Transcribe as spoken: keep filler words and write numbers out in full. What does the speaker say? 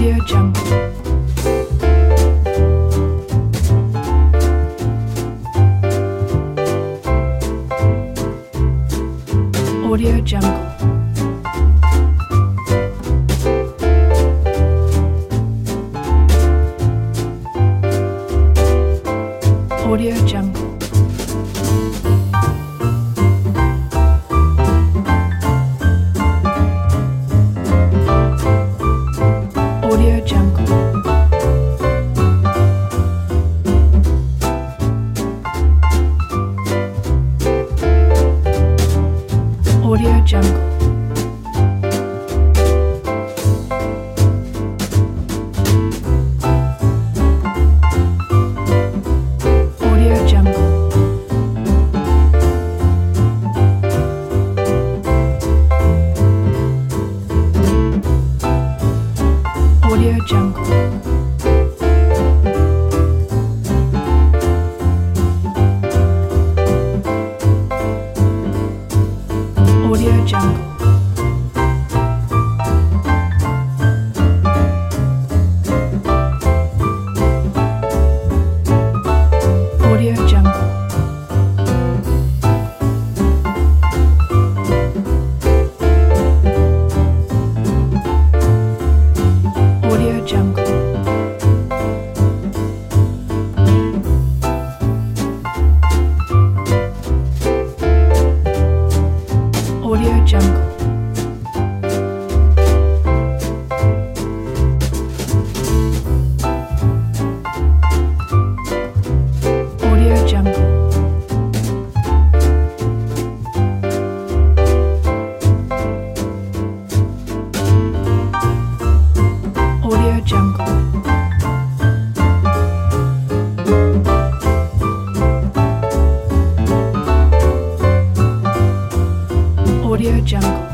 Audio Jungle. Audio Jungle. Audio Jungle. Audio Jungle. Audio Jungle. Audio Jungle. Audio Jungle. Audio Jungle. Audio Jungle. Audio Jungle. Audio Jungle. Audio Jungle. Audio Jungle. Audio Jungle.